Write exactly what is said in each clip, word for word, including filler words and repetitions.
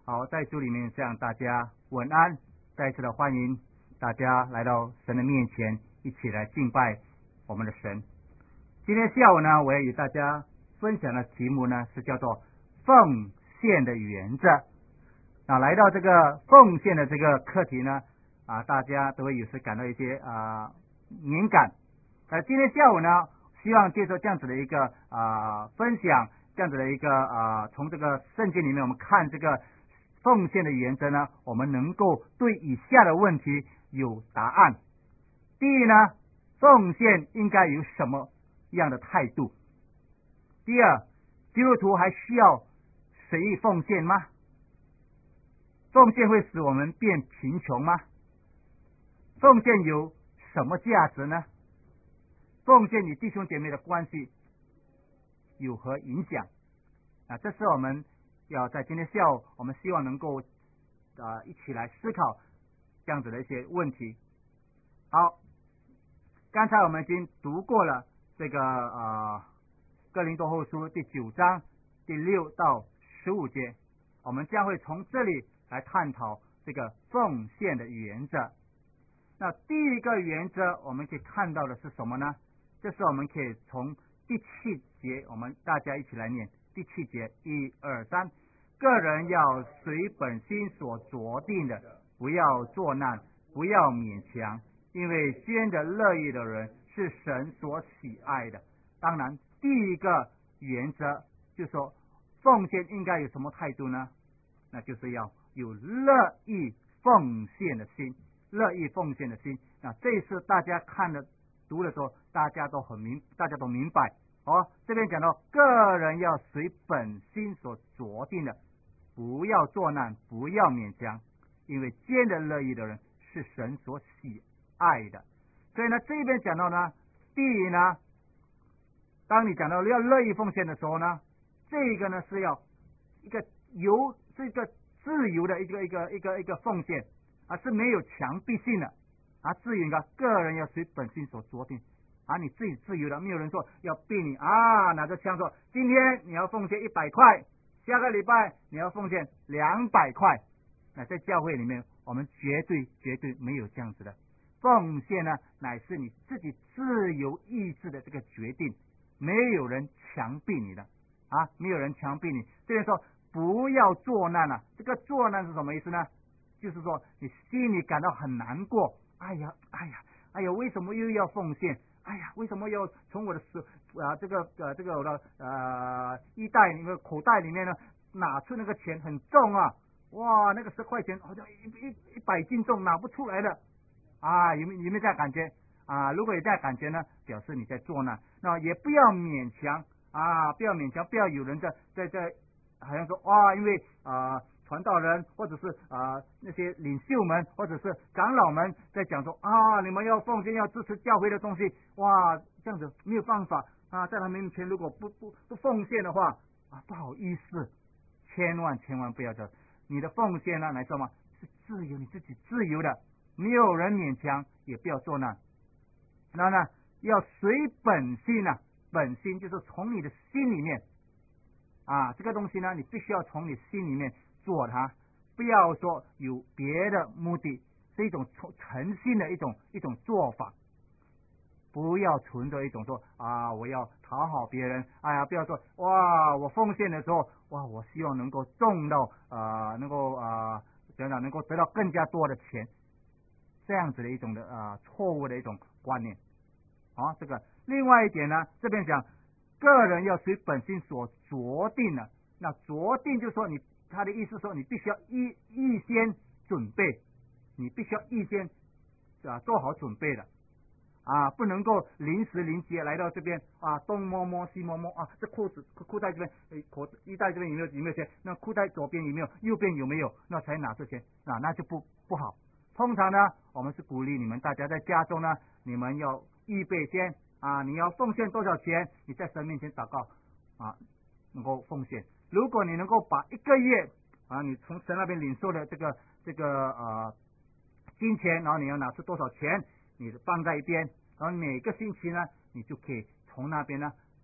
好，在主里面向大家晚安，再次的欢迎大家来到神的面前，一起来敬拜我们的神。今天下午呢，我要与大家分享的题目呢是叫做奉献的原则。那来到这个奉献的这个课题呢，啊，大家都会有时感到一些啊敏感。呃，今天下午呢，希望借着这样子的一个啊分享，这样子的一个啊，从这个圣经里面我们看这个奉献的原则呢，我们能够对以下的问题有答案。第一呢，奉献应该有什么样的态度？第二，基督徒还需要随意奉献吗？奉献会使我们变贫穷吗？奉献有什么价值呢？奉献与弟兄姐妹的关系有何影响？啊，这是我们要在今天下午，我们希望能够呃一起来思考这样子的一些问题。好，刚才我们已经读过了这个呃哥林多后书第九章第六到十五节，我们将会从这里来探讨这个奉献的原则。那第一个原则我们可以看到的是什么呢？就是我们可以从第七节，我们大家一起来念第七节，一二三，个人要随本心所酌定的，不要作难，不要勉强，因为捐的乐意的人是神所喜爱的。当然，第一个原则就是说，奉献应该有什么态度呢？那就是要有乐意奉献的心，乐意奉献的心。那这一次大家看的读的时候，大家都很明，大家都明白。哦，这边讲到个人要随本心所酌定的，不要作难，不要勉强，因为捐的乐意的人是神所喜爱的。所以呢，这边讲到呢，第一呢，当你讲到要乐意奉献的时候呢，这个呢是要一个由这个自由的一个一个一个一个奉献，而是没有强逼性的啊，自由的，个人要随本心所酌定。啊，你自己自由的，没有人说要逼你啊，拿着枪说今天你要奉献一百块，下个礼拜你要奉献两百块。那在教会里面，我们绝对绝对没有这样子的奉献呢，乃是你自己自由意志的这个决定，没有人强逼你的啊，没有人强逼你。这边说不要作难啊，这个作难是什么意思呢？就是说你心里感到很难过，哎呀哎呀哎呀，为什么又要奉献？哎呀，为什么要从我的手啊这个呃这个我的呃衣袋里面口袋里面呢拿出那个钱很重啊，哇，那个十块钱好像一一一百斤重，拿不出来的啊，有没有有没有这样感觉啊？如果有这样感觉呢，表示你在做难。那也不要勉强啊，不要勉强，不要有人在在在好像说哇，因为啊。传道人或者是啊、呃、那些领袖们或者是长老们在讲说啊，你们要奉献，要支持教会的东西，哇，这样子没有办法啊，在他们面前如果不不不奉献的话啊，不好意思，千万千万不要这，你的奉献呢来说嘛是自由，你自己自由的，没有人勉强，也不要做难。然后呢，要随本心啊，本心就是从你的心里面啊，这个东西呢，你必须要从你心里面做它，不要说有别的目的，是一种诚心的一种一种做法，不要存着一种说啊我要讨好别人，哎呀，不要说哇我奉献的时候哇我希望能够中到啊、呃、能够啊怎样能够得到更加多的钱，这样子的一种的啊、呃、错误的一种观念啊。这个另外一点呢，这边讲个人要随本心所酌定的，那酌定就是说你。他的意思说，你必须要预预先准备，你必须要预先啊做好准备的啊，不能够临时临节来到这边啊，东摸摸西摸摸啊，这裤子裤袋这边，诶，口衣袋这边有没有有没有钱？那裤袋左边有没有？右边有没有？那才拿这钱啊，那就不不好。通常呢，我们是鼓励你们大家在家中呢，你们要预备先啊，你要奉献多少钱，你在神面前祷告啊，能够奉献。如果你能够把一个月啊，你从神那边领受的这个这个呃金钱，然后你要拿出多少钱，你放在一边，然后每个星期呢，你就可以从那边呢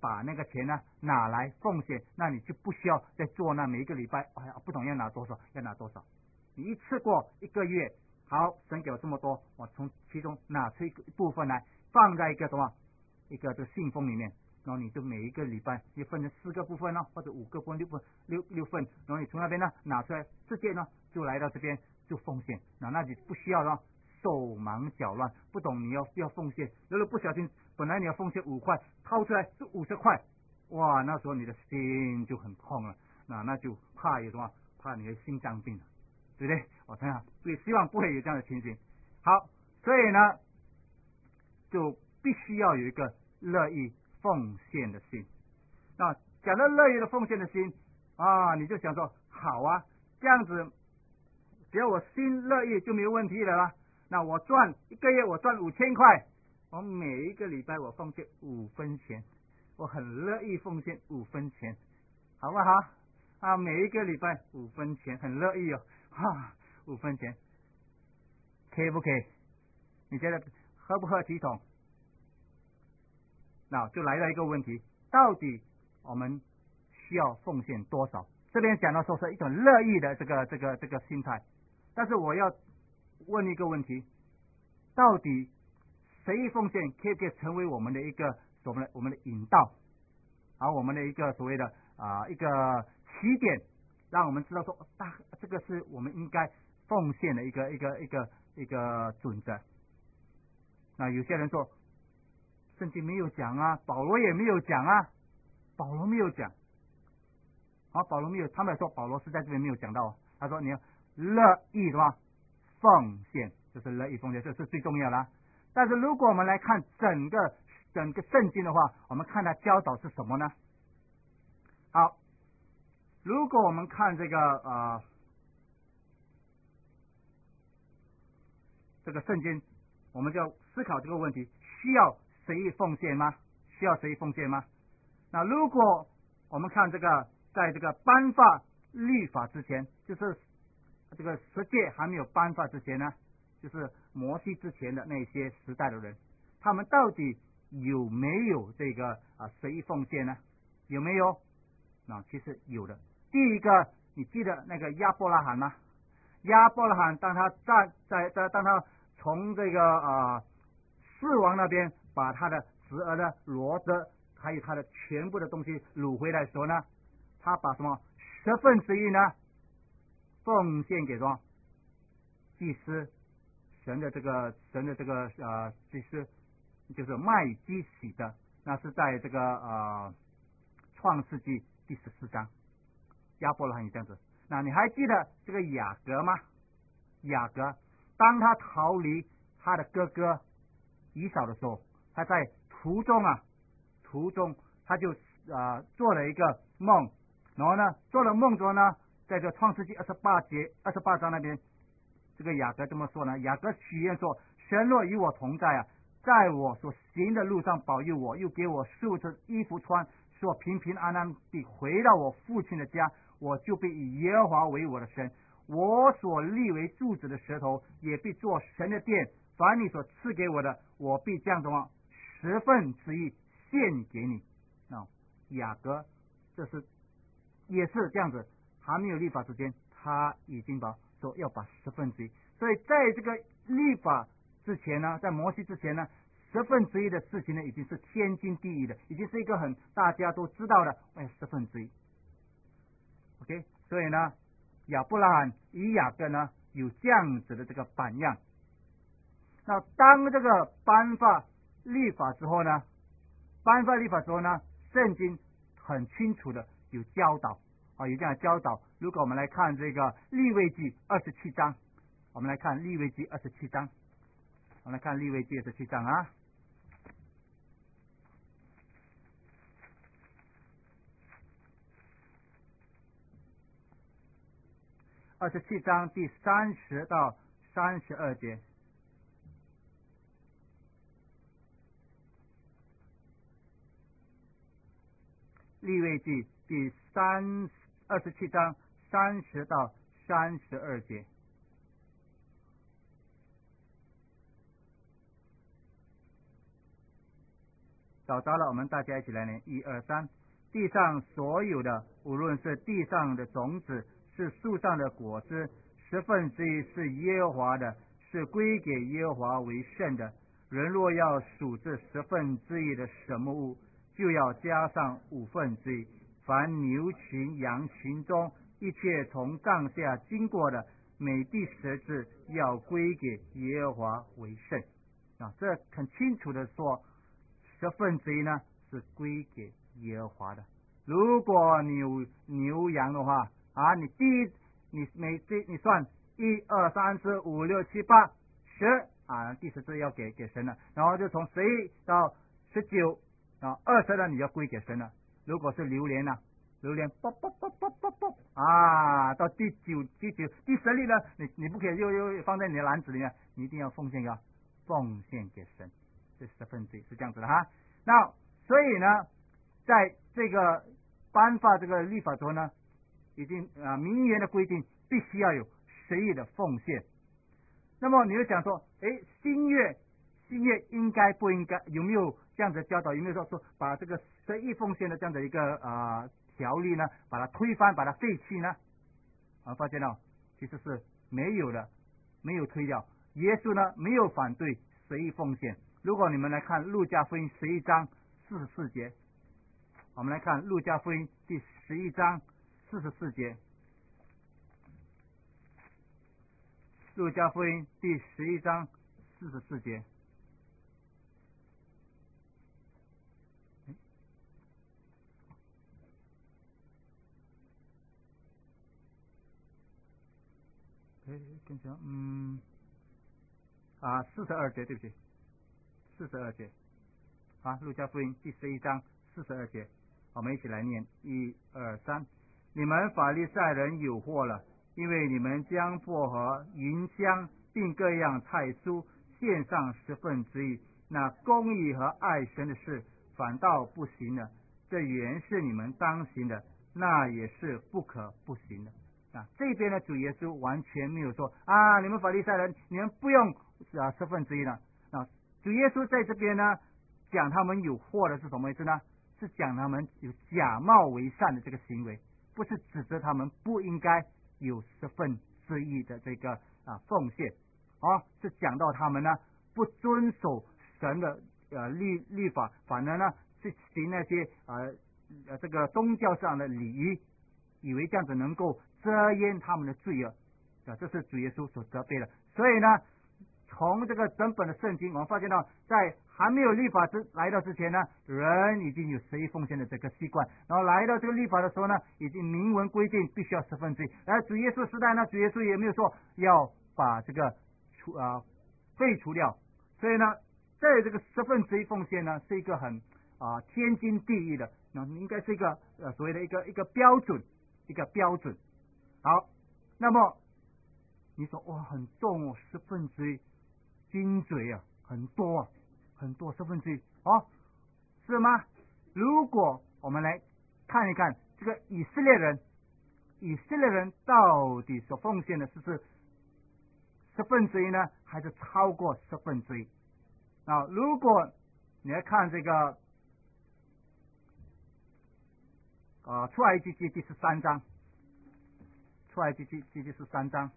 把那个钱呢拿来奉献，那你就不需要再做那每一个礼拜，哎呀，不懂要拿多少，要拿多少。你一次过一个月，好，神给我这么多，我从其中拿出一部分来放在一个什么一个这个信封里面，然后你就每一个礼拜你分成四个部分呢，或者五个部分、六份、六六份，然后你从那边呢拿出来，直接呢就来到这边就奉献，那那你不需要呢手忙脚乱，不懂你要要奉献，如果不小心本来你要奉献五块，掏出来是五十块，哇，那时候你的心就很痛了，那那就怕有什么，怕你的心脏病了，对不对？我想想，所以希望不会有这样的情形。好，所以呢，就必须要有一个乐意奉献的心。那讲到乐意的奉献的心啊，你就想说，好啊，这样子，只要我心乐意就没有问题了啦。那我赚一个月我赚五千块，我每一个礼拜我奉献五分钱，我很乐意奉献五分钱，好不好？啊，每一个礼拜五分钱，很乐意哦，哈，五分钱，可以不可以？你觉得合不合体统？那就来了一个问题，到底我们需要奉献多少？这边讲到说是一种乐意的这个这个这个心态，但是我要问一个问题，到底谁奉献可以可以成为我们的一个我们的我们的引导，而我们的一个所谓的啊、呃、一个起点，让我们知道说大这个是我们应该奉献的一个一个一个一个准则。那有些人说圣经没有讲啊，保罗也没有讲啊，保罗没有讲，啊，保罗没有，他们说保罗是在这边没有讲到，他说你要乐意的话奉献，就是乐意奉献，这是最重要的啊。但是如果我们来看整个整个圣经的话，我们看他教导是什么呢？好，如果我们看这个呃这个圣经，我们就要思考这个问题：需要随意奉献吗？需要随意奉献吗？那如果我们看这个，在这个颁发律法之前，就是这个十诫还没有颁发之前呢，就是摩西之前的那些时代的人，他们到底有没有这个啊随意奉献呢？有没有？那其实有的。第一个，你记得那个亚伯拉罕吗？亚伯拉罕当他站在在当他从这个啊四王那边把他的侄儿的罗德还有他的全部的东西掳回来的时候呢，他把什么十分之一呢奉献给什么祭司，神的这个神的这个呃祭司就是麦基洗的，那是在这个呃创世纪第十四章，亚伯拉罕也这样子。那你还记得这个雅各吗？雅各当他逃离他的哥哥以扫的时候，他在途中啊，途中他就啊、呃、做了一个梦，然后呢做了梦之后呢，在这创世纪二十八节二十八章那边，这个雅各这么说呢，雅各许愿说：神若与我同在啊，在我所行的路上保佑我，又给我素质衣服穿，使我平平安安地回到我父亲的家，我就必以耶和华为我的神，我所立为柱子的石头也必做神的殿，凡你所赐给我的，我必将什么十分之一献给你。啊，雅各这是也是这样子，还没有立法之前，他已经把说要把十分之一，所以在这个立法之前呢，在摩西之前呢，十分之一的事情呢，已经是天经地义的，已经是一个很大家都知道的，哎，十分之一。OK， 所以呢，亚伯拉罕与雅各呢有这样子的这个榜样。那当这个颁发律法之后呢，颁发律法之后呢，圣经很清楚的有教导啊，有这样的教导。如果我们来看这个利未记二十七章，我们来看利未记二十七章，我们来看利未记二十七章啊。二十七章第三十到三十二节，利未记第三二十七章三十到三十二节。 找着了，我们大家一起来念，一二三。地上所有的，无论是地上的种子，是树上的果子，十分之一是耶和华的，是归给耶和华为圣的。人若要数这十分之一的什么物，就要加上五分之一。凡牛群、羊群中一切从杠下经过的，每第十只要归给耶和华为圣。啊，这很清楚的说，十分之一呢是归给耶和华的。如果你有牛羊的话啊，你第一你每这你算一二三四五六七八十啊，第十只要给给神了，然后就从十一到十九啊，二十呢你要归给神了。如果是榴莲呢、啊，榴莲啵啵啵啵啵啵啊，到第九第九第十粒呢，你你不可以又又放在你的篮子里面，你一定要奉献个奉献给神，这十分之一是这样子的哈。那所以呢，在这个颁发这个律法中呢，已经啊明言的规定，必须要有十亿的奉献。那么你就想说，哎，新约新约应该不应该有没有这样子的教导？有没有说说把这个十亿奉献的这样的一个啊、呃、条例呢，把它推翻，把它废弃呢？啊，发现到其实是没有的，没有推掉。耶稣呢没有反对十亿奉献。如果你们来看路加福音十一章四十四节，我们来看路加福音第十一章四十四节。路加福音第十一章四十四节。哎，跟上，嗯，啊，四十二节，对不起，四十二节。啊，路加福音第十一章四十二节，我们一起来念，一二三。你们法利赛人有祸了，因为你们将薄荷、芸香并各样菜蔬献上十分之一，那公义和爱神的事反倒不行了。这原是你们当行的，那也是不可不行的。啊，这边的主耶稣完全没有说啊，你们法利赛人，你们不用啊十分之一了。啊，主耶稣在这边呢，讲他们有祸的是什么意思呢？是讲他们有假冒为善的这个行为，不是指责他们不应该有十分之一的这个啊奉献，啊，是讲到他们呢不遵守神的呃律律法，反而呢是行那些呃呃这个宗教上的礼仪，以为这样子能够遮掩他们的罪恶，啊，这是主耶稣所责备的。所以呢，从这个整本的圣经，我们发现到，在还没有律法之来到之前呢，人已经有十一奉献的这个习惯，然后来到这个律法的时候呢，已经明文规定必须要十分之一。而主耶稣时代呢，主耶稣也没有说要把这个除啊废除掉，所以呢，在这个十分之一奉献呢，是一个很啊天经地义的，那应该是一个呃所谓的一个一个标准，一个标准。好，那么你说哇很重哦，十分之一，金嘴啊，很多啊，很多十分之一哦，是吗？如果我们来看一看这个以色列人，以色列人到底所奉献的是不是十分之一呢，还是超过十分之一？啊，如果你来看这个啊出埃及记第十三章，出埃及记第十三章。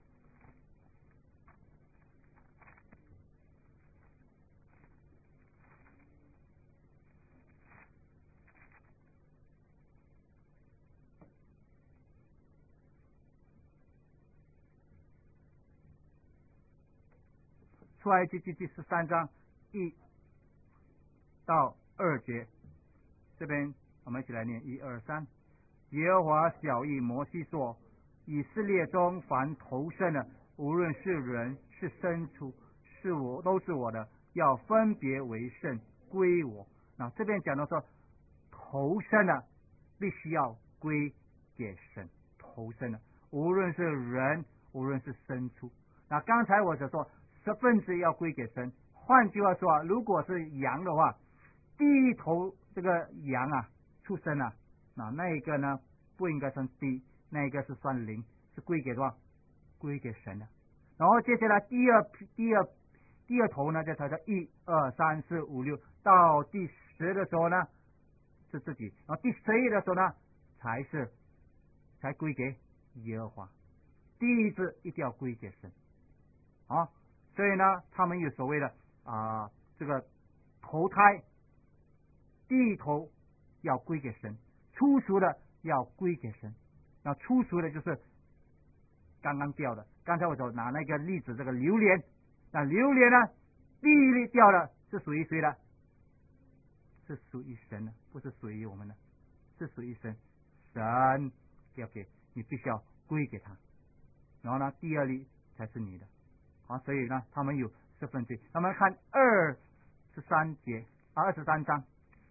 出埃及记第十三章一到二节，这边我们一起来念，一二三。耶和华晓谕摩西说：以色列中凡投生的，无论是人是牲畜，是我都是我的，要分别为圣，归我。那这边讲到说，投生的必须要归给神，投生的无论是人，无论是牲畜。那刚才我所说十分之一要归给神，换句话说啊，如果是羊的话，第一头这个羊啊出生啊，那那一个呢不应该算第一，那一个是算零，是归给多少？归给神的。然后接下来第二第二第二头呢，就才叫一二三四五六到第十的时候呢是自己，然后第十一的时候呢才是才归给耶和华。第一次一定要归给神啊，所以呢，他们有所谓的啊、呃、这个投胎，第一头要归给神，初熟的要归给神。那初熟的就是刚刚掉的，刚才我所拿那个例子，这个榴莲，那榴莲呢，第一粒掉的是属于谁的？是属于神的，不是属于我们的，是属于神。神要给你，必须要归给他。然后呢，第二粒才是你的。好，所以呢，他们有十分之一。我们看二十三节啊，二十三章，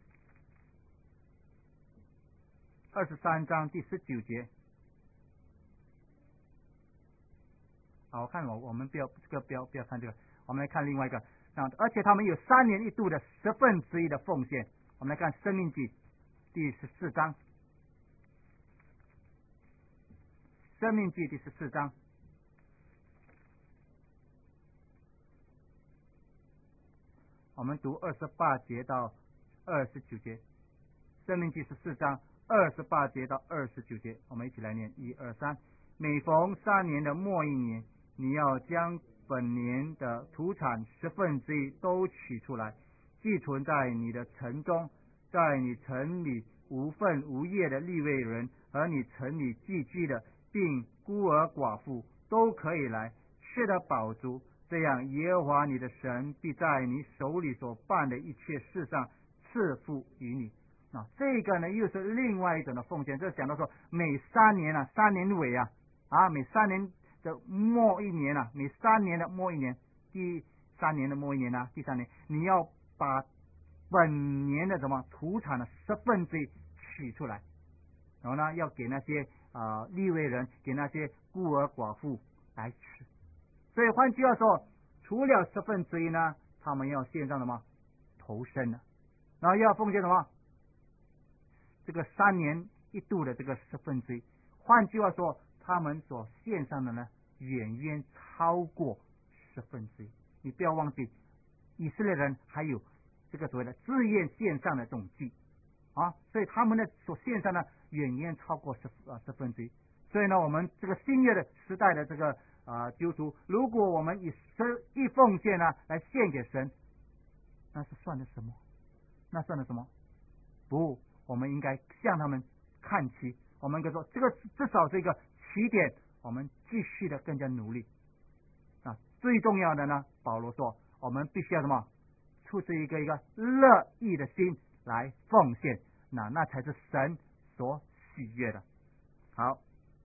二十三章第十九节。好，我看我我们不要这个不要不要看这个，我们来看另外一个。啊，而且他们有三年一度的十分之一的奉献。我们来看《申命记》第十四章，《申命记》第十四章，我们读二十八节到二十九节，《申命记》十四章二十八节到二十九节，我们一起来念，一二三。每逢三年的末一年，你要将本年的土产十分之一都取出来，寄存在你的城中，在你城里无份无业的利未人和你城里寄居的，并孤儿寡妇都可以来，吃得饱足。这样，耶和华你的神必在你手里所办的一切事上赐福于你。啊，这个呢又是另外一种的奉献。这讲到说，每三年啊，三年尾啊，啊，每三年的末一年啊，每三年的末一年，第三年的末一年啊，第三年，你要把本年的什么土产的十分之一取出来，然后呢，要给那些啊、呃、利未人，给那些孤儿寡妇来吃。所以换句话说，除了十分之一呢，他们要献上什么头生的，然后要奉献什么这个三年一度的这个十分之一。换句话说，他们所献上的呢，远远超过十分之一。你不要忘记，以色列人还有这个所谓的自愿献上的这种祭啊，所以他们的所献上的远远超过十啊十分之一。所以呢，我们这个新约的时代的这个啊基督徒，如果我们以十一奉献呢来献给神，那是算的什么？那算的什么？不，我们应该向他们看齐。我们应该说，这个至少是一个起点，我们继续的更加努力啊。最重要的呢，保罗说，我们必须要什么？出自一个一个乐意的心来奉献，那那才是神所喜悦的。好，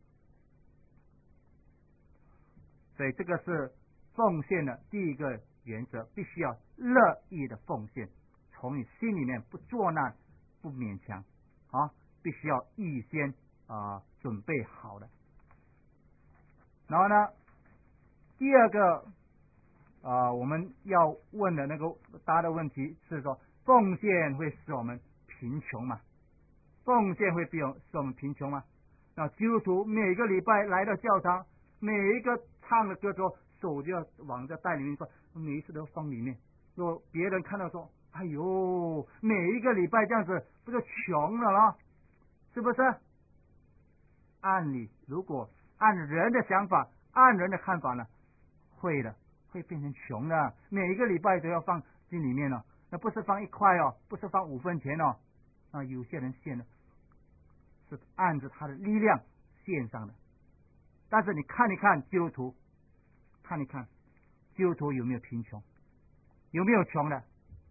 所以这个是奉献的第一个原则，必须要乐意的奉献，从你心里面不作难，不勉强啊，必须要预先啊、呃、准备好的。然后呢，第二个啊、呃、我们要问的那个答的问题是说，奉献会使我们贫穷吗？奉献会使我们贫穷吗？那基督徒每个礼拜来到教堂，每一个唱的歌之后，手就要往这袋里面放，每一次都放里面。如果别人看到说，哎呦，每一个礼拜这样子，不就穷了咯？是不是？按理如果按人的想法，按人的看法呢，会的，会变成穷的。每一个礼拜都要放进里面了，那不是放一块哦，不是放五分钱哦。啊，有些人献的是按着他的力量献上的。但是你看一看基督徒，看一看基督徒有没有贫穷，有没有穷的？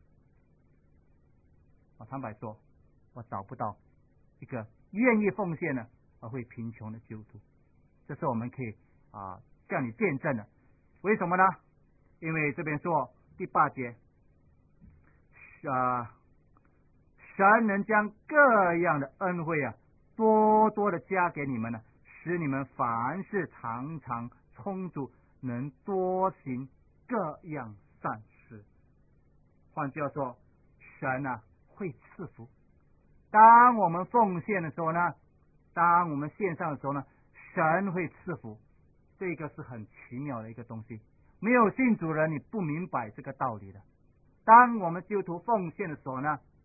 我坦白说，我找不到一个愿意奉献的而会贫穷的基督徒。这是我们可以啊向你见证的。为什么呢？因为这边说第八节，啊，神能将各样的恩惠啊多多的加给你们呢，使你们凡事常常充足，能多行各样善事。换句话说，神啊会赐福。当我们奉献的时候呢，当我们献上的时候呢，神会赐福。这个是很奇妙的一个东西，没有信主人你不明白这个道理的。当我们基督徒奉献的时候呢，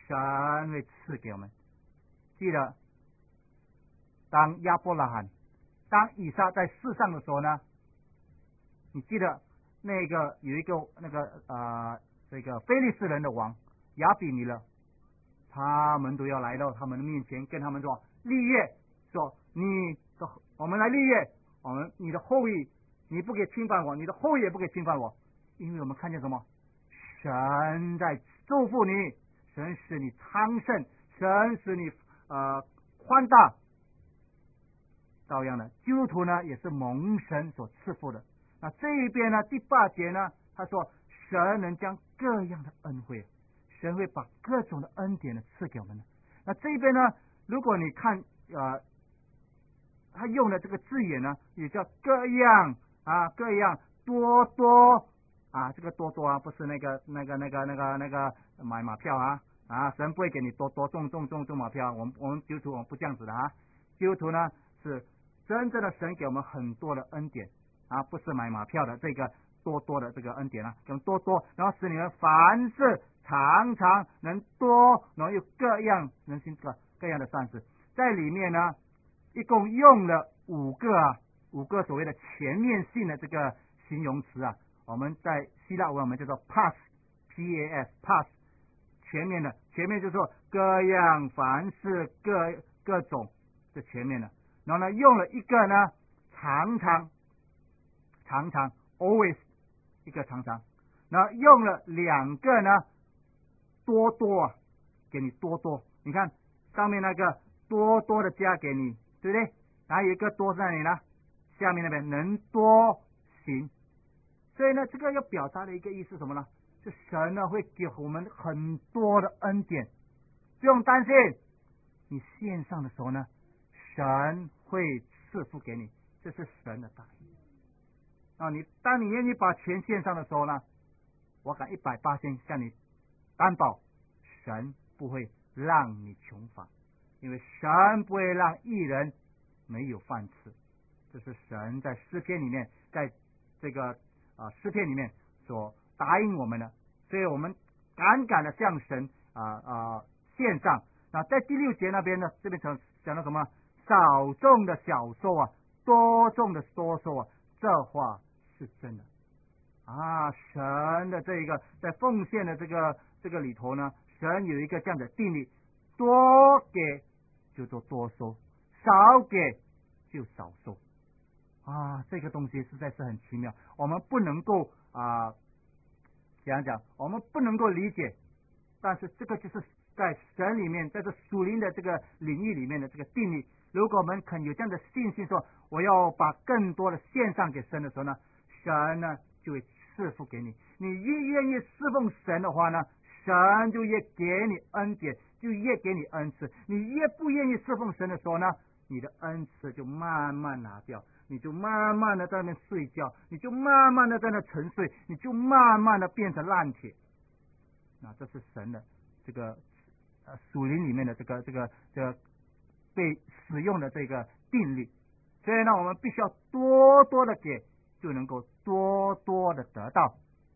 神会赐给我们。记得，当亚伯拉罕、当以撒在世上的时候呢，你记得那个有一个那个呃这个非利士人的王亚比米勒，他们都要来到他们的面前，跟他们说立约，说你的我们来立约，我们你的后裔你不可以侵犯我，你的后裔也不可以侵犯我，因为我们看见什么？神在祝福你，神使你昌盛，神使你呃宽大。照样的，基督徒呢也是蒙神所赐福的。那这一边呢，第八节呢，他说神能将各样的恩惠，神会把各种的恩典呢赐给我们的。那这一边呢，如果你看呃，他用的这个字眼呢，也叫各样啊，各样多多啊，这个多多啊，不是那个那个那个那个那个买马票啊啊，神不会给你多多中中中中马票，我们我们基督徒我们不这样子的啊，基督徒呢是真正的神给我们很多的恩典啊，不是买马票的这个多多的这个恩典啊，用多多，然后使你们凡事常常能多，然后又各样能行各各样的善事，在里面呢，一共用了五个啊，五个所谓的全面性的这个形容词啊，我们在希腊文我们叫做 pass，P A S pass， 全面的，全面就是说各样凡事各各种这全面的。然后呢，用了一个呢，常常，常常 always 一个常常，然后用了两个呢，多多啊，给你多多。你看上面那个多多的加给你，对不对？还有一个多在哪里呢？下面那边能多行。所以呢，这个要表达的一个意思是什么呢？就神呢会给我们很多的恩典，不用担心。你线上的时候呢，神会赐福给你，这是神的大意啊！你当你愿意把钱献上的时候呢，我敢一百八千向你担保，神不会让你穷乏，因为神不会让义人没有饭吃。这是神在诗篇里面，在这个啊诗篇里面所答应我们的，所以我们敢敢的向神啊啊献上。那在第六节那边呢，这边讲讲到什么？少种的小收啊，多种的多收啊，这话是真的啊！神的这一个在奉献的这个这个里头呢，神有一个这样的定律：多给就做多收，少给就少收啊！这个东西实在是很奇妙，我们不能够啊讲讲，我们不能够理解，但是这个就是在神里面，在这属灵的这个领域里面的这个定律。如果我们肯有这样的信心，说我要把更多的献上给神的时候呢，神呢就会赐福给你。你越愿意侍奉神的话呢，神就越给你恩典，就越给你恩赐。你越不愿意侍奉神的时候呢，你的恩赐就慢慢拿掉，你就慢慢的在那睡觉，你就慢慢的在那沉睡，你就慢慢的变成烂铁。那这是神的这个呃属灵里面的这个这个这个被使用的这个定律，所以呢，我们必须要多多的给，就能够多多的得到。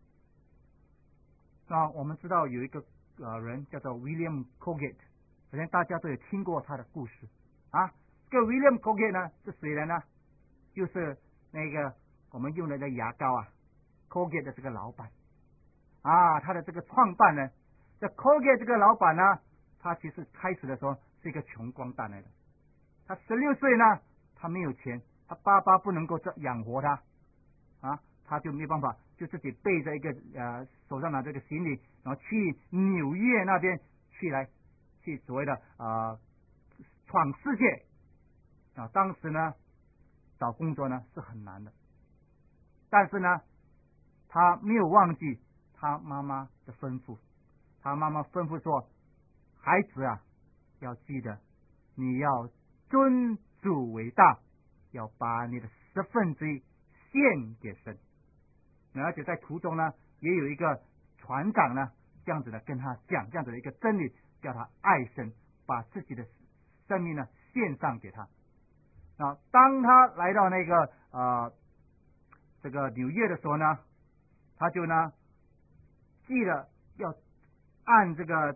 那我们知道有一个呃人叫做 William Colgate， 好像大家都有听过他的故事啊。这个 William Colgate 呢是谁人呢？就是那个我们用的那牙膏啊 ，Colgate 的这个老板啊，他的这个创办人。这 Colgate 这个老板呢，他其实开始的时候是一个穷光蛋来的。他十六岁呢，他没有钱，他爸爸不能够养活他啊，他就没办法，就自己背着一个呃手上拿这个行李，然后去纽约那边去来去所谓的啊、呃、闯世界啊。当时呢找工作呢是很难的，但是呢他没有忘记他妈妈的吩咐。他妈妈吩咐说：“孩子啊，要记得你要尊主为大，要把你的十分之一献给神。”而且在途中呢，也有一个船长呢，这样子的跟他讲这样子的一个真理，叫他爱神，把自己的生命呢献上给他。啊，当他来到那个呃这个纽约的时候呢，他就呢记得要按这个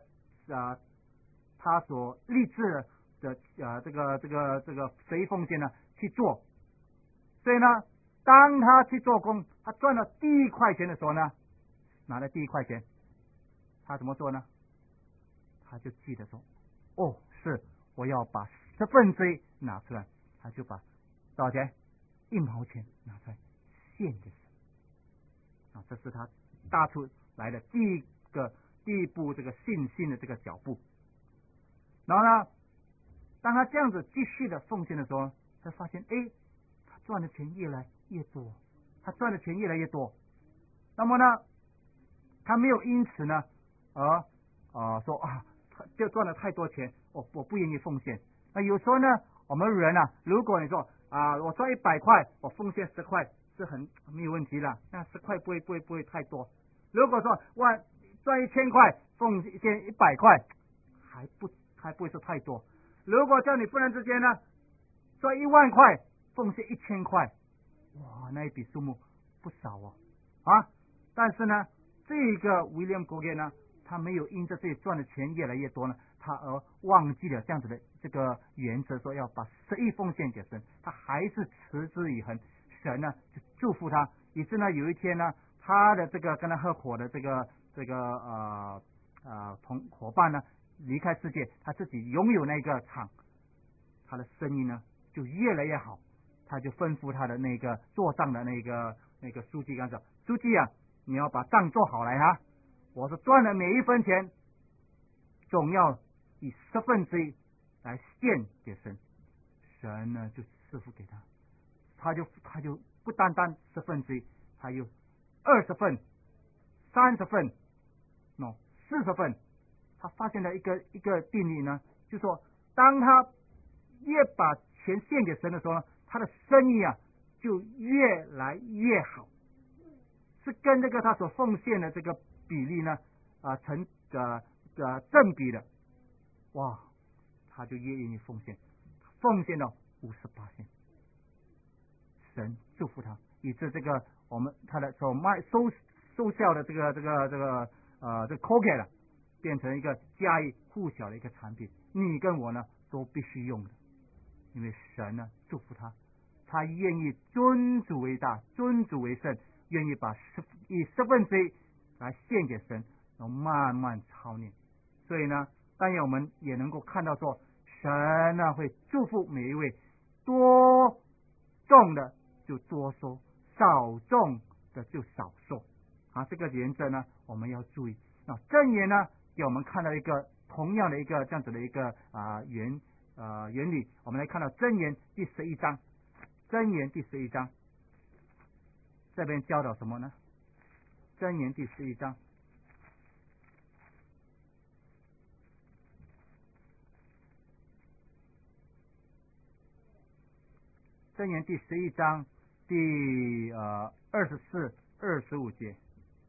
呃他所立志的呃这个这个这个随意奉献呢去做。所以呢，当他去做工，他赚了第一块钱的时候呢，拿了第一块钱，他怎么做呢？他就记得说，哦，是我要把十分之一拿出来，他就把多少钱？一毛钱拿出来献给神啊，这是他踏出来的第一个第一步这个信心的这个脚步。然后呢，当他这样子继续的奉献的时候，他发现，哎，他赚的钱越来越多，他赚的钱越来越多。那么呢，他没有因此呢而呃说啊，就赚了太多钱，我我不愿意奉献。那有时候呢，我们人啊，如果你说啊，我赚一百块，我奉献十块是很没有问题的，那十块不会不会不会太多。如果说万赚一千块，奉献一百块，还不还不会是太多。如果叫你不能之间呢，赚一万块，奉献一千块，哇，那一笔数目不少哦啊！但是呢，这个 William Gogan 呢，他没有因着这赚的钱越来越多呢，他而忘记了这样子的这个原则，说要把十亿奉献给神，他还是持之以恒。神呢就祝福他，以致呢有一天呢，他的这个跟他合伙的这个这个呃呃同伙伴呢离开世界，他自己拥有那个厂，他的生意呢就越来越好。他就吩咐他的那个做账的那个那个书记干说：“书记啊，你要把账做好来啊！我是赚的每一分钱，总要以十分之一来献给神。神呢就赐福给他，他就他就不单单十分之一，他有二十份、三十份、喏四十份。他发现了一个一个定律呢，就说当他越把钱献给神的时候呢，他的生意啊就越来越好，是跟这个他所奉献的这个比例呢啊成呃呃正比的。哇，他就越愿意奉献，奉献到五十八线，神祝福他，以致这个我们他的所卖收收效的这个这个这个呃这个 Colgate 了，变成一个家喻户晓的一个产品，你跟我呢都必须用的，因为神呢祝福他，他愿意尊主为大，尊主为圣，愿意把十以十分之一来献给神，然后慢慢操练。所以呢，但愿我们也能够看到说，神呢会祝福每一位，多种的就多收，少种的就少收啊。这个原则呢，我们要注意。那箴言呢，给我们看到一个同样的一个这样子的一个啊原呃原理。我们来看到箴言第十一章，箴言第十一章这边教导什么呢？箴言第十一章。箴言第十一章第呃二十四、二十五节。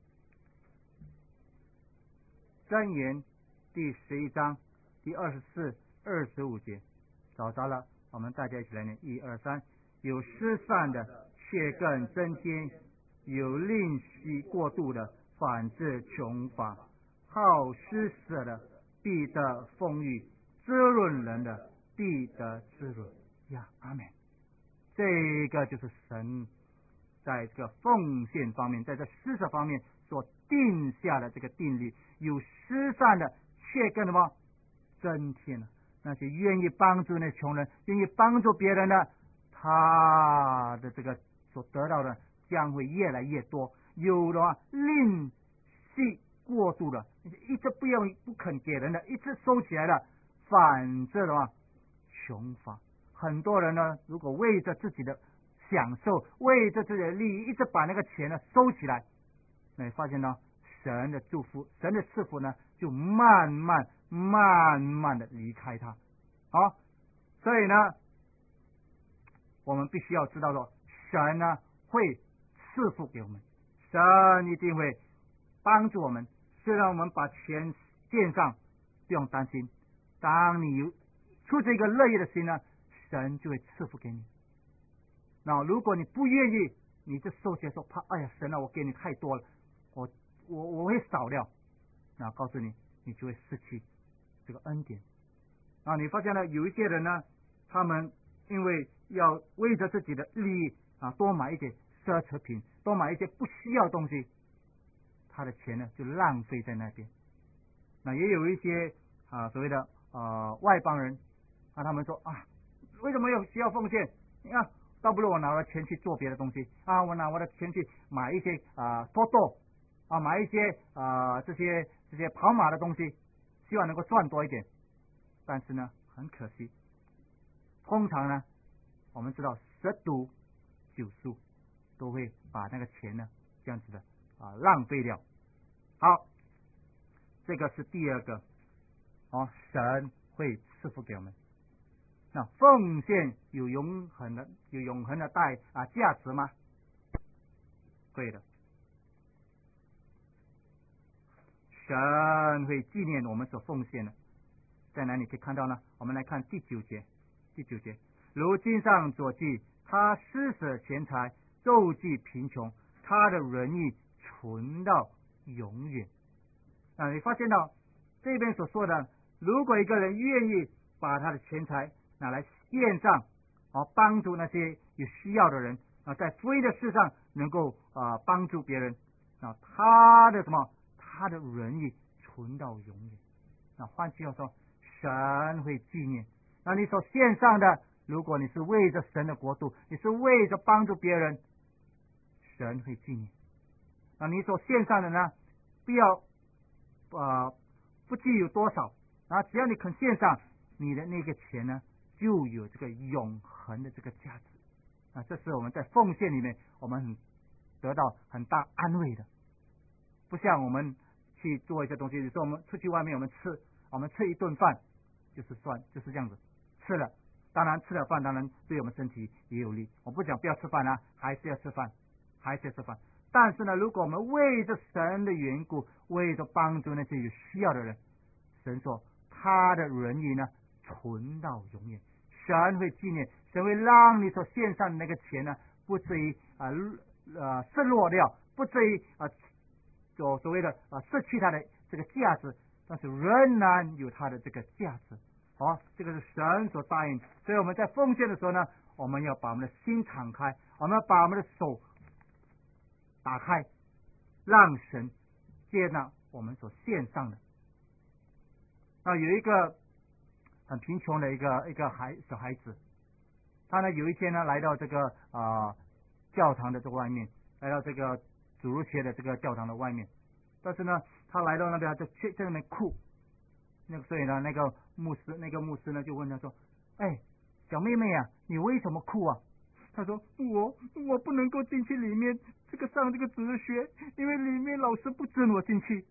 箴言第十一章第二十四、二十五节，找着了，我们大家一起来念，一二三。有失散的，却更增添；有吝惜过度的，反致穷乏。好施舍的，必得丰裕；滋润人的，必得滋润。呀，阿们。这个就是神在这个奉献方面，在这施舍方面所定下的这个定律。有失散的，却更什么增添了。那些愿意帮助那穷人，愿意帮助别人的，他的这个所得到的将会越来越多。有的话吝惜过度的，一直不用不肯给人的，一直收起来了，反之的话穷乏。很多人呢，如果为着自己的享受，为着自己的利益，一直把那个钱呢收起来，那你发现呢，神的祝福，神的赐福呢，就慢慢慢慢的离开他。好，所以呢，我们必须要知道说，神呢会赐福给我们，神一定会帮助我们。虽然我们把钱献上，不用担心，当你有出自一个乐意的心呢，神就会赐福给你。那如果你不愿意，你就收起来说，怕哎呀，神啊，我给你太多了，我我我会少掉。那告诉你，你就会失去这个恩典。啊，你发现了有一些人呢，他们因为要为着自己的利益啊，多买一点奢侈品，多买一些不需要的东西，他的钱呢就浪费在那边。那也有一些啊所谓的呃外邦人啊，他们说啊，为什么要需要奉献？你看，倒不如我拿我的钱去做别的东西啊，我拿我的钱去买一些啊托豆啊，买一些啊这些这些跑马的东西，希望能够赚多一点。但是呢，很可惜，通常呢，我们知道十赌九输，都会把那个钱呢这样子的啊浪费掉。好，这个是第二个哦，神会赐福给我们。那奉献有永恒的有永恒的代啊价值吗？会的，神会纪念我们所奉献的。在哪里可以看到呢？我们来看第九节，第九节，如经上所记，他施舍钱财，周济贫穷，他的仁义存到永远。啊，你发现到这边所说的，如果一个人愿意把他的钱财拿来献上，啊，帮助那些有需要的人啊，在福音的事上能够啊帮助别人啊，他的什么？他的仁义存到永远。那换句话说，神会纪念。那你所献上的，如果你是为着神的国度，你是为着帮助别人，神会纪念。那你所献上的呢，不要呃不计有多少啊，只要你肯献上，你的那个钱呢，就有这个永恒的这个价值啊。这是我们在奉献里面，我们很得到很大安慰的。不像我们去做一些东西，比如说我们出去外面我们吃，我们吃一顿饭就是算就是这样子吃了，当然吃了饭当然对我们身体也有利。我不讲不要吃饭啊，还是要吃饭，还是要吃饭。但是呢，如果我们为着神的缘故，为着帮助那些有需要的人，神说他的仁义呢存到永远。神会纪念，神会让你所献上的那个钱呢，不至于啊呃失落掉，不至于啊所所谓的啊失去它的这个价值，但是仍然有它的这个价值。好，这个是神所答应。所以我们在奉献的时候呢，我们要把我们的心敞开，我们要把我们的手打开，让神接纳我们所献上的。那有一个很贫穷的一个一个孩小孩子，他呢有一天呢来到这个啊、呃、教堂的这外面，来到这个主日学的这个教堂的外面，但是呢他来到那边就去在那边哭，那个所以呢那个牧师那个牧师呢就问他说：“哎，小妹妹啊，你为什么哭啊？”他说：“我我不能够进去里面这个上这个主日学，因为里面老师不准我进去。”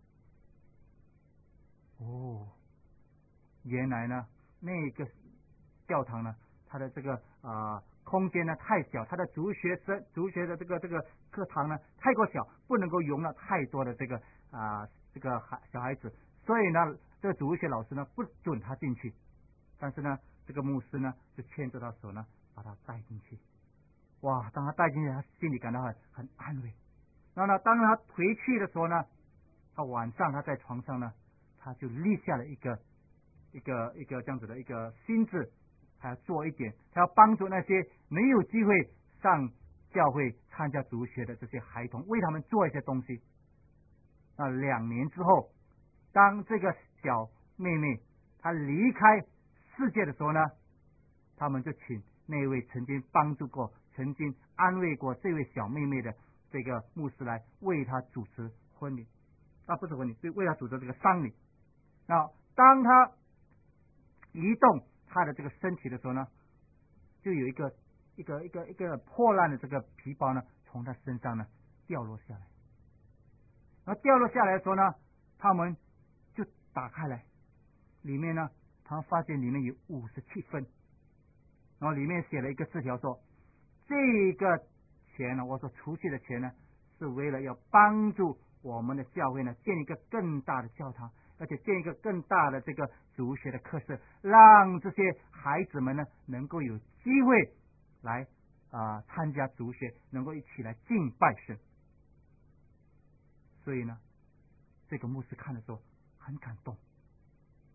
哦，原来呢那个教堂呢，它的这个啊、呃、空间呢太小，它的主学生主学的这个这个课堂呢太过小，不能够容纳太多的这个啊、呃、这个孩小孩子，所以呢这个主学老师呢不准他进去。但是呢这个牧师呢就牵着他手呢把他带进去。哇，当他带进去，他心里感到很很安慰。然后呢当他回去的时候呢，他晚上他在床上呢，他就立下了一个一个一个这样子的一个心志，他要做一点，他要帮助那些没有机会上教会参加主学的这些孩童，为他们做一些东西。那两年之后，当这个小妹妹她离开世界的时候呢，他们就请那位曾经帮助过、曾经安慰过这位小妹妹的这个牧师来为她主持婚礼，啊，不是婚礼，是为她主持这个丧礼。那当他移动他的这个身体的时候呢，就有一个一个一个一个破烂的这个皮包呢，从他身上呢掉落下来。然后掉落下来的时候呢，他们就打开来，里面呢，他们发现里面有五十七分，然后里面写了一个字条说：“这个钱呢，我所出去的钱呢，是为了要帮助我们的教会呢建一个更大的教堂。”而且建一个更大的这个主学的课室，让这些孩子们呢能够有机会来啊、呃、参加主学，能够一起来敬拜神。所以呢，这个牧师看的时候很感动，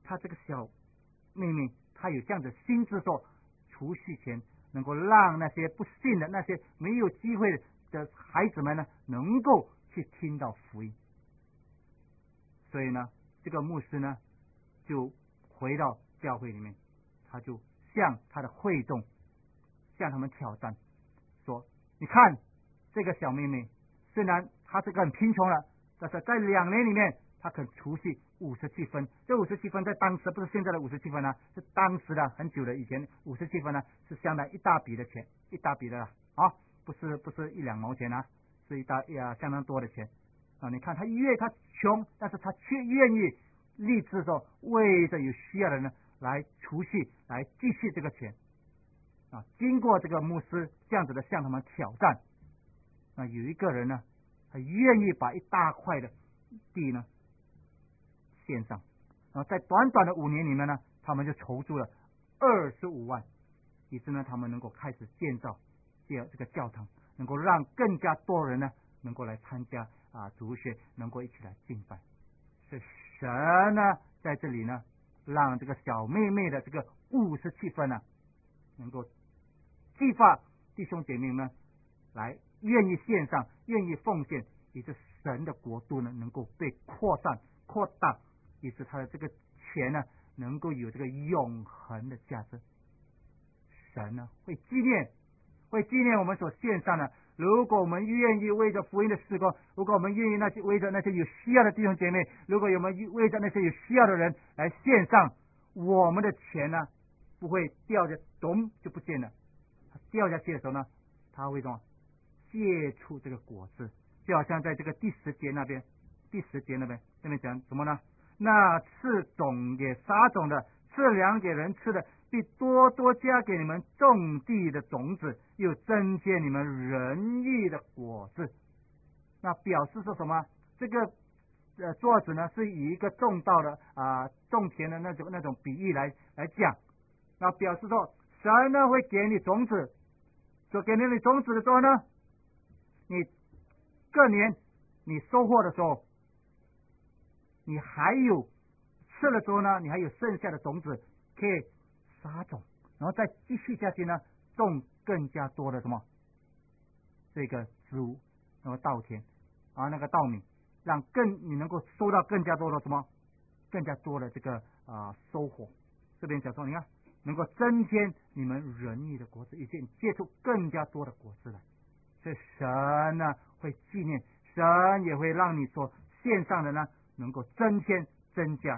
他这个小妹妹，她有这样的心智，说除夕前能够让那些不信的、那些没有机会的孩子们呢，能够去听到福音。所以呢，这个牧师呢，就回到教会里面，他就向他的会众，向他们挑战，说：你看这个小妹妹，虽然她这个很贫穷了，但是在两年里面，她肯除夕五十七分。这五十七分在当时不是现在的五十七分啊，是当时的很久的以前五十七分呢，是相当一大笔的钱，一大笔的啊，不是不是一两毛钱啊，是一大呀相当多的钱啊。你看他越他穷，但是他却愿意立志说为着有需要的人来除夕，来继续这个钱啊。经过这个牧师这样子的向他们挑战，啊，有一个人呢，他愿意把一大块的地呢献上，然后在短短的五年里面呢，他们就筹足了二十五万，以致呢，他们能够开始建造这这个教堂，能够让更加多人呢能够来参加啊主学，能够一起来敬拜。是神呢在这里呢，让这个小妹妹的这个五十七分呢，能够激发弟兄姐妹们来愿意献上，愿意奉献，以致神的国度呢能够被扩散扩大，以致他的这个钱呢能够有这个永恒的价值。神呢会纪念，会纪念我们所献上的。如果我们愿意为着福音的事工，如果我们愿意那些为着那些有需要的弟兄姐妹，如果我们为着那些有需要的人来献上，我们的钱呢不会掉下咚就不见了。它掉下去的时候呢，它会什么结出这个果子，就好像在这个第十节那边，第十节那边那边讲什么呢？那赐种给撒种的，赐粮给人吃的，必多多加给你们种地的种子，又增添你们仁义的果子。那表示说什么？这个呃作者呢是以一个种稻的啊、呃、种田的那种那种比喻来来讲，那表示说神呢会给你种子，所给你种子的时候呢，你各年你收获的时候，你还有吃了之后呢，你还有剩下的种子可以撒种，然后再继续下去呢，种更加多的什么这个植物，然后稻田啊那个稻米，让更你能够收到更加多的什么，更加多的这个啊、呃、收获。这边讲说，你看能够增添你们仁义的果子，以及结出更加多的果子来。所以神呢会纪念，神也会让你所献上的呢能够增添增加。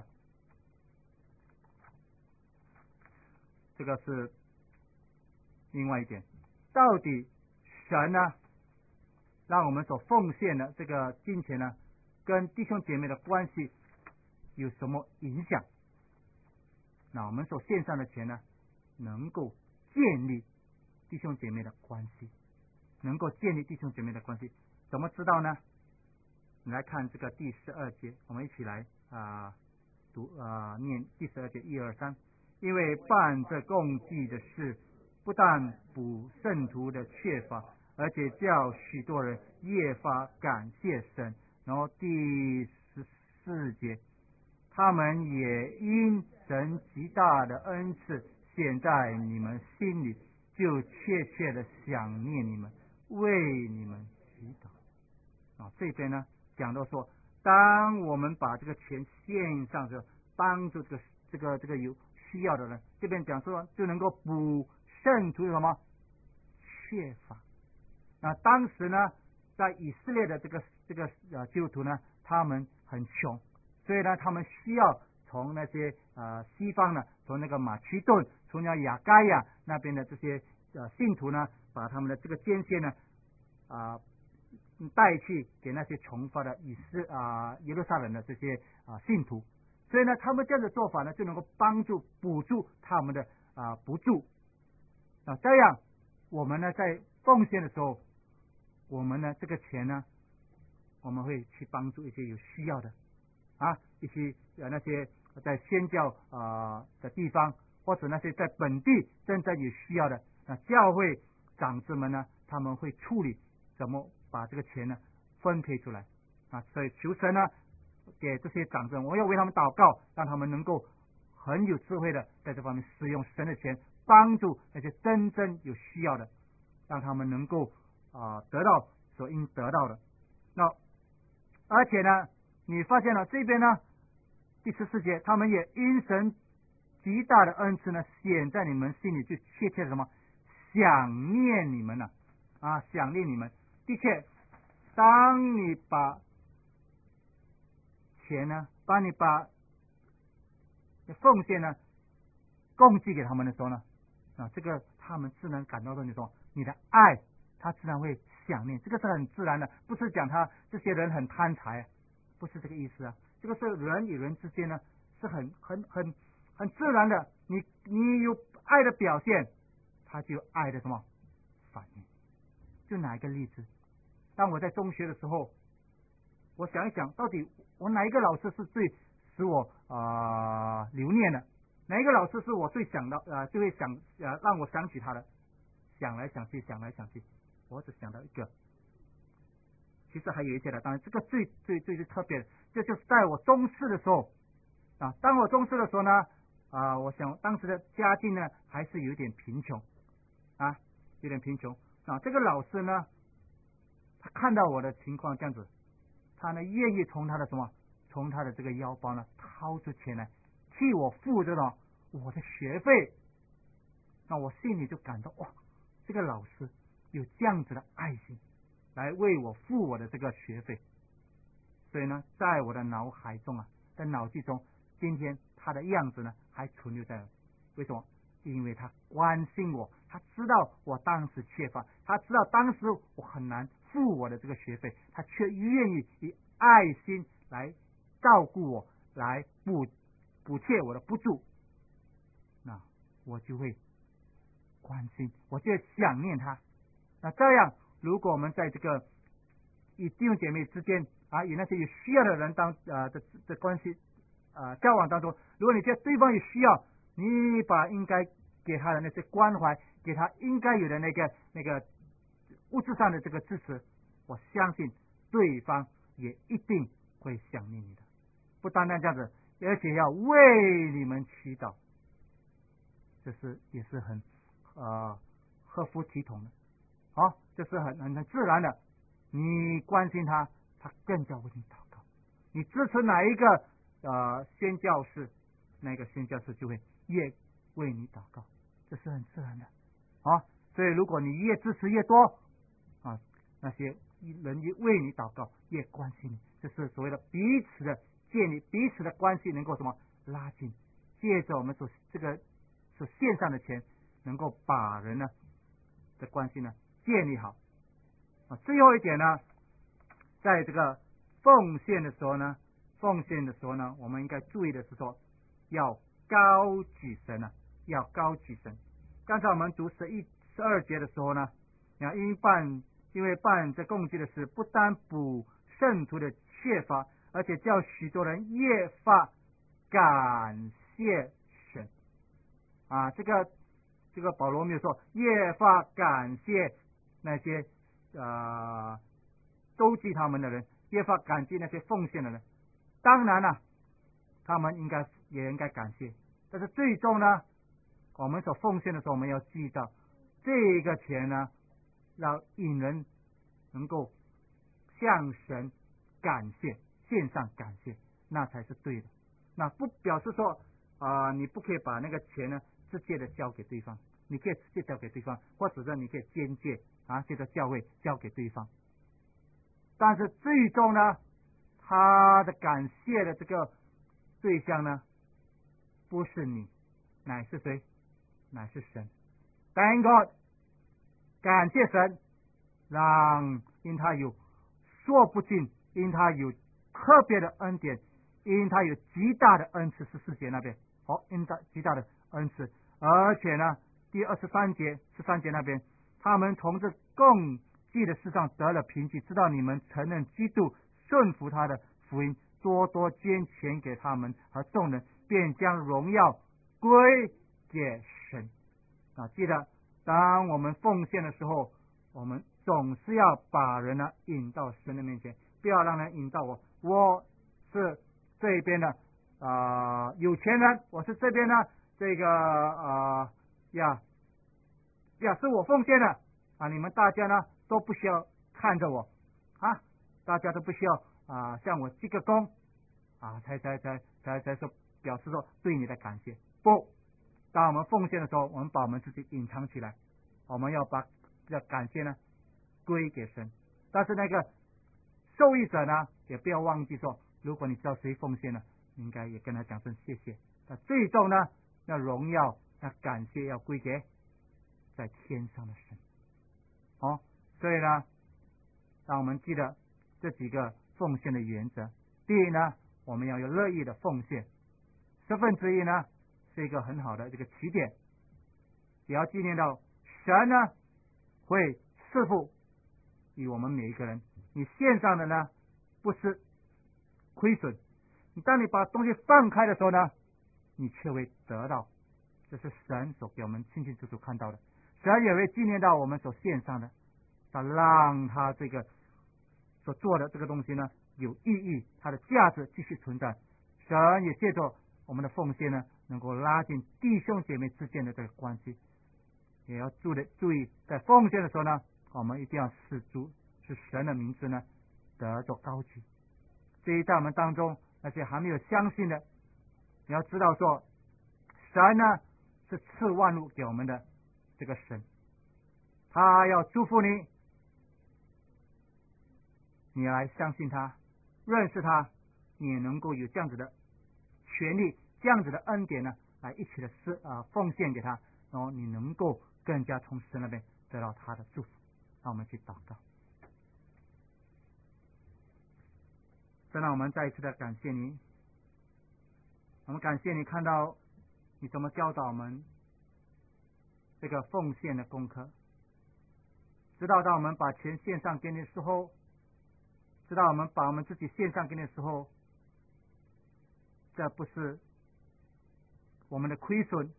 这个是另外一点。到底神呢让我们所奉献的这个金钱呢跟弟兄姐妹的关系有什么影响？那我们所献上的钱呢能够建立弟兄姐妹的关系，能够建立弟兄姐妹的关系，怎么知道呢？你来看这个第十二节，我们一起来啊、呃、读啊、呃、念第十二节一二三。因为办这供祭的事，不但补圣徒的缺乏，而且叫许多人越发感谢神。然后第十四节，他们也因神极大的恩赐显在你们心里，就切切的想念你们，为你们祈祷。啊，这边呢讲到说，当我们把这个钱献上的，帮助这个这个这个有需要的人，这边讲说就能够补圣徒什么缺乏。那当时呢，在以色列的这个这个呃基督徒呢，他们很穷，所以呢，他们需要从那些呃西方呢，从那个马其顿，从那雅该亚那边的这些呃信徒呢，把他们的这个捐献呢啊、呃、带去给那些穷乏的以斯啊、呃、耶路撒冷的这些啊、呃、信徒。所以呢，他们这样的做法呢，就能够帮助补助他们的啊、呃、不助啊，这样我们呢在奉献的时候，我们呢这个钱呢，我们会去帮助一些有需要的啊，一些呃那些在宣教啊、呃、的地方，或者那些在本地正在有需要的，那教会长子们呢，他们会处理怎么把这个钱呢分配出来啊，所以求神呢给这些长者，我要为他们祷告，让他们能够很有智慧的在这方面使用神的钱，帮助那些真正有需要的，让他们能够啊、呃、得到所应得到的。那而且呢，你发现了这边呢，第十四节，他们也因神极大的恩赐呢，显在你们心里，就切切的什么想念你们了啊，想念你们。的确，当你把钱呢，当你把奉献呢供给给他们的时候呢，啊，这个他们自然感到的你说你的爱，他自然会想念，这个是很自然的，不是讲他这些人很贪财，不是这个意思啊。这个是人与人之间呢，是很很很很自然的。你你有爱的表现，他就有爱的什么反应。就拿一个例子，当我在中学的时候，我想一想，到底我哪一个老师是最使我啊、呃、留念的？哪一个老师是我最想到啊、呃、就会想啊、呃、让我想起他的？想来想去，想来想去，我只想到一个。其实还有一些的，当然这个最最最最特别的，这就是在我中四的时候啊。当我中四的时候呢，啊，我想当时的家境呢还是有点贫穷啊，有点贫穷啊。这个老师呢，他看到我的情况这样子，他呢愿意从他的什么，从他的这个腰包呢掏出钱来替我付这种我的学费。那我心里就感到哇，这个老师有这样子的爱心，来为我付我的这个学费。所以呢，在我的脑海中啊，在脑际中，今天他的样子呢还存留在。为什么？因为他关心我，他知道我当时缺乏，他知道当时我很难付我的这个学费，他却愿意以爱心来照顾我，来补补贴我的不足。那我就会关心，我就会想念他。那这样，如果我们在这个与弟兄姐妹之间啊，与那些有需要的人当呃的的关系啊、呃、交往当中，如果你觉得对方有需要，你把应该给他的那些关怀，给他应该有的那个那个物质上的这个支持，我相信对方也一定会想念你的。不单单这样子，而且要为你们祈祷，这是也是很呃合乎体统的。好，这是很很很自然的。你关心他，他更加为你祷告。你支持哪一个呃宣教士，那个宣教士就会越为你祷告，这是很自然的。好，所以如果你越支持越多啊，那些人越为你祷告，越关心你，这是所谓的彼此的建立，彼此的关系能够什么拉近，借着我们所这个所献上的钱，能够把人呢的关系呢建立好。啊，最后一点呢，在这个奉献的时候呢，奉献的时候呢，我们应该注意的是说，要高举神啊，要高举神。刚才我们读十一、十二节的时候呢，啊，因办因为办这供祭的事，不单补圣徒的缺乏，而且叫许多人越发感谢神。啊，这个这个保罗没有说越发感谢那些呃周济他们的人，越发感激那些奉献的人。当然了，他们应该也应该感谢，但是最终呢，我们所奉献的时候，我们要记到这个钱呢，要引人能够向神感谢，献上感谢，那才是对的。那不表示说啊、呃，你不可以把那个钱呢直接的交给对方，你可以直接交给对方，或者说你可以间接啊，借着教会交给对方。但是最终呢，他的感谢的这个对象呢，不是你，乃是谁？乃是神。Thank God， 感谢神，让因他有说不尽，因他有特别的恩典，因他有极大的恩赐，十四节那边，好，因他极大的恩赐，而且呢，第二十三节、十三节那边，他们从这供祭的事上得了凭据，知道你们承认基督，顺服他的福音，多多捐钱给他们和众人，便将荣耀归给神。啊，记得当我们奉献的时候，我们总是要把人呢引到神的面前，不要让人引到我。我是这边的啊、呃、有钱人，我是这边呢这个啊呀呀是我奉献的啊，你们大家呢都不需要看着我啊，大家都不需要啊、呃、向我鞠个躬啊，才才才才才说表示说对你的感谢。不，当我们奉献的时候，我们把我们自己隐藏起来，我们要把要感谢呢归给神。但是那个受益者呢，也不要忘记说，如果你知道谁奉献了，你应该也跟他讲声谢谢。那最终呢，那荣耀、那感谢要归给在天上的神。哦，所以呢，让我们记得这几个奉献的原则。第一呢，我们要有乐意的奉献，十分之一呢是一个很好的这个起点，也要纪念到神呢会赐福于我们每一个人。你献上的呢不是亏损，你当你把东西放开的时候呢，你却会得到，这是神所给我们清清楚楚看到的。神也会纪念到我们所献上的，他让他这个所做的这个东西呢有意义，它的价值继续存在。神也借着我们的奉献呢，能够拉近弟兄姐妹之间的这个关系。也要注的注意，在奉献的时候呢，我们一定要使主是神的名字呢得着高举。至于在我们当中那些还没有相信的，你要知道说，神呢是赐万物给我们的这个神，他要祝福你，你来相信他，认识他，你也能够有这样子的权利，这样子的恩典呢，来一起的施啊、呃、奉献给他，然后你能够更加从神那边得到他的祝福。让我们去祷告。真的，我们再一次的感谢你，我们感谢你看到你怎么教导我们这个奉献的功课，知道当我们把钱献上给你的时候，知道我们把我们自己献上给你的时候，这不是我们的亏损，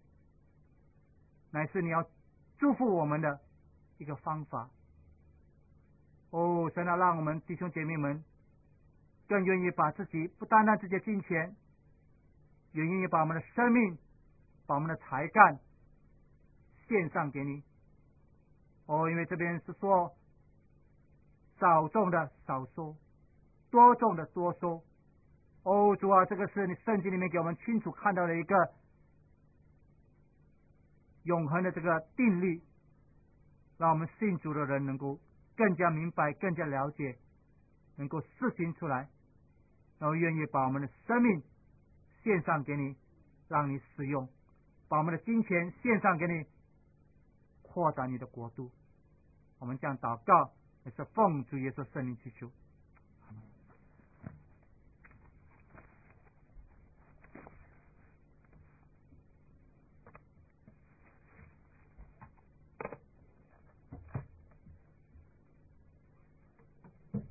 乃是你要祝福我们的一个方法。哦，神啊，让我们弟兄姐妹们更愿意把自己不单单自己的金钱，也愿意把我们的生命，把我们的才干献上给你。哦，因为这边是说少种的少收，多种的多收。哦，主啊，这个是你圣经里面给我们清楚看到的一个永恒的这个定律，让我们信主的人能够更加明白，更加了解，能够实行出来，然后愿意把我们的生命献上给你，让你使用，把我们的金钱献上给你，扩展你的国度。我们这样祷告，也是奉主耶稣圣名祈求，